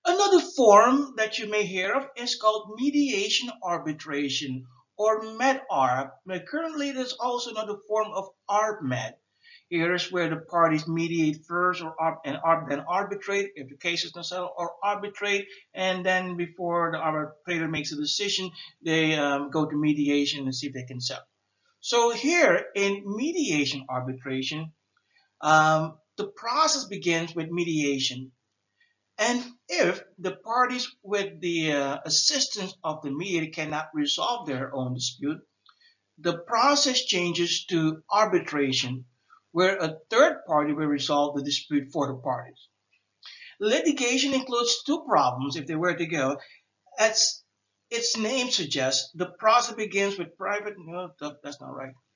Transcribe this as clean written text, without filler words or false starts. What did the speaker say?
Another form that you may hear of is called mediation arbitration or MED-ARB. Now, currently, there's also another form of ARB-MED. Here is where the parties mediate first then arbitrate if the case is not settled, or arbitrate, and then before the arbitrator makes a decision, they go to mediation and see if they can settle. So here in mediation arbitration, the process begins with mediation. And if the parties with the assistance of the mediator cannot resolve their own dispute, the process changes to arbitration, where a third party will resolve the dispute for the parties. Litigation includes two problems if they were to go. As its name suggests, the process begins with private. No, that's not right.